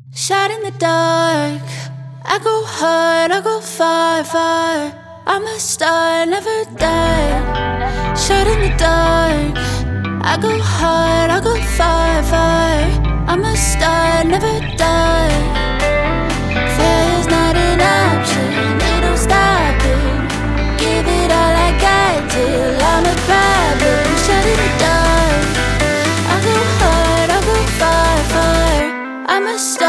Shot in the dark, I go hard, I go far, far. I'm a star, never die. Shot in the dark, I go hard, I go far, far. I'm a star, never die. Failure's not an option, it don't stop it. Give it all I got till I'm a problem. Shot in the dark, I go hard, I go far, far. I'm a star.